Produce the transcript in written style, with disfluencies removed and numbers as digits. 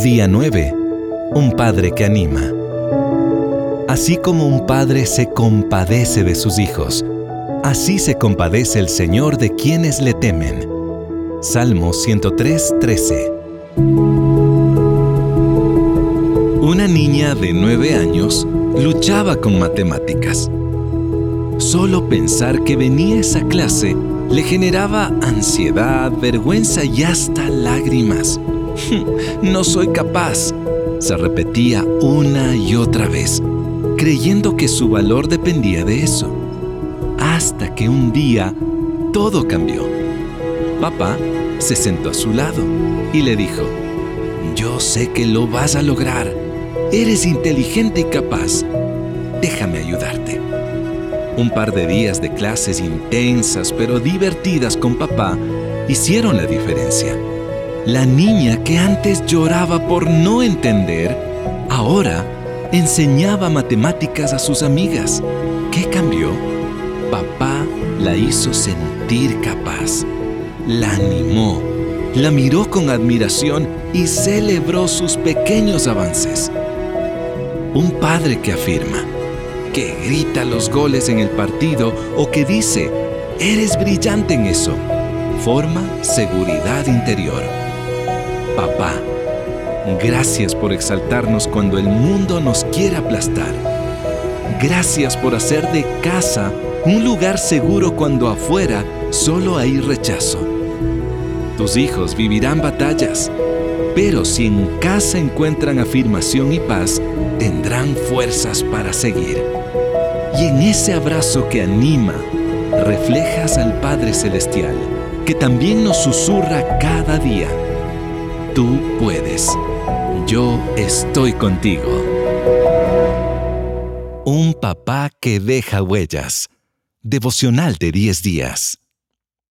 Día 9. Un padre que anima. Así como un padre se compadece de sus hijos, así se compadece el Señor de quienes le temen. Salmo 103:13. Una niña de 9 años luchaba con matemáticas. Solo pensar que venía a esa clase le generaba ansiedad, vergüenza y hasta lágrimas. «No soy capaz», se repetía una y otra vez, creyendo que su valor dependía de eso. Hasta que un día todo cambió. Papá se sentó a su lado y le dijo: «Yo sé que lo vas a lograr. Eres inteligente y capaz. Déjame ayudarte». Un par de días de clases intensas pero divertidas con papá hicieron la diferencia. La niña que antes lloraba por no entender, ahora enseñaba matemáticas a sus amigas. ¿Qué cambió? Papá la hizo sentir capaz. La animó, la miró con admiración y celebró sus pequeños avances. Un padre que afirma, que grita los goles en el partido o que dice: «Eres brillante en eso», forma seguridad interior. Papá, gracias por exaltarnos cuando el mundo nos quiere aplastar. Gracias por hacer de casa un lugar seguro cuando afuera solo hay rechazo. Tus hijos vivirán batallas, pero si en casa encuentran afirmación y paz, tendrán fuerzas para seguir. Y en ese abrazo que anima, reflejas al Padre Celestial, que también nos susurra cada día: «Tú puedes. Yo estoy contigo». Un papá que deja huellas. Devocional de 10 días.